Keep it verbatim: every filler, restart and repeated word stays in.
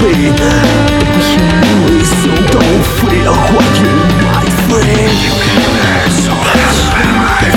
飞，不因为走到飞了，欢迎